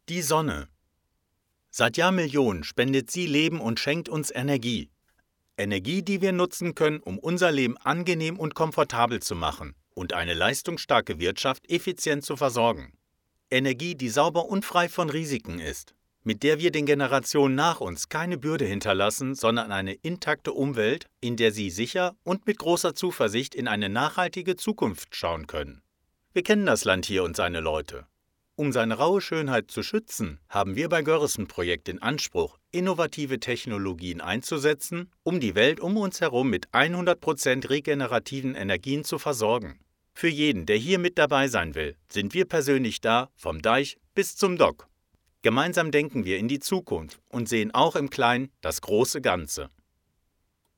Die Sonne. Seit Jahrmillionen spendet sie Leben und schenkt uns Energie. Energie, die wir nutzen können, um unser Leben angenehm und komfortabel zu machen und eine leistungsstarke Wirtschaft effizient zu versorgen. Energie, die sauber und frei von Risiken ist, mit der wir den Generationen nach uns keine Bürde hinterlassen, sondern eine intakte Umwelt, in der sie sicher und mit großer Zuversicht in eine nachhaltige Zukunft schauen können. Wir kennen das Land hier und seine Leute. Um seine raue Schönheit zu schützen, haben wir bei Görresen-Projekt den Anspruch, innovative Technologien einzusetzen, um die Welt um uns herum mit 100% regenerativen Energien zu versorgen. Für jeden, der hier mit dabei sein will, sind wir persönlich da, vom Deich bis zum Dock. Gemeinsam denken wir in die Zukunft und sehen auch im Kleinen das große Ganze.